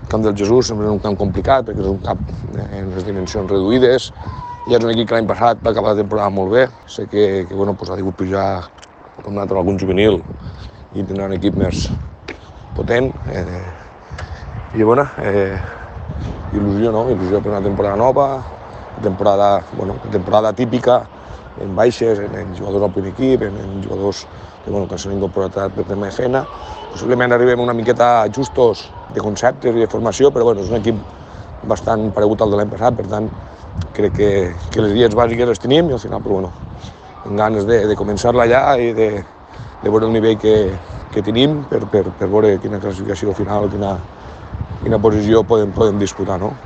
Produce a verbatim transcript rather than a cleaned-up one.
Camp del Jesús sempre és un camp complicat perquè és un camp en les dimensions reduïdes. Ja és un equip que l'any passat va acabar la temporada molt bé. Sé que, que bueno, pues ha tingut pujar com nosaltres algun juvenil i tindrà un equip més potent. Eh, I bueno, eh, il·lusió, no? Il·lusió per una temporada nova, temporada, bueno, temporada típica, en baixes, en, en jugadors al primer equip, en, en jugadors que, bueno, que s'han incorporat per tema de feina. Possiblement arribem una miqueta justos de conceptes i de formació, però bueno, és un equip bastant paregut al de l'any passat, per tant, crec que, que les guies bàsiques les tenim i al final, però bueno, amb ganes de, de començar-la ja i de, de veure el nivell que, que tenim per, per, per veure quina classificació final, quina, quina posició podem, podem disputar, no?